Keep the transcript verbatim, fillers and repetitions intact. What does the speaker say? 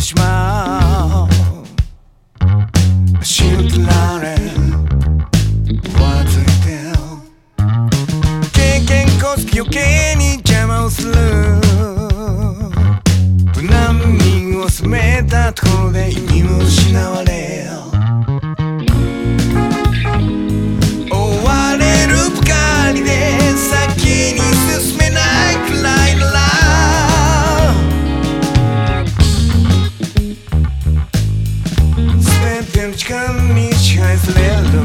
しまう知られ忘れて経験こそ余計に邪魔をする無難にを進めたところで意味を失われ追われるばかりで先に進めないくらいなら全ての時間に支配される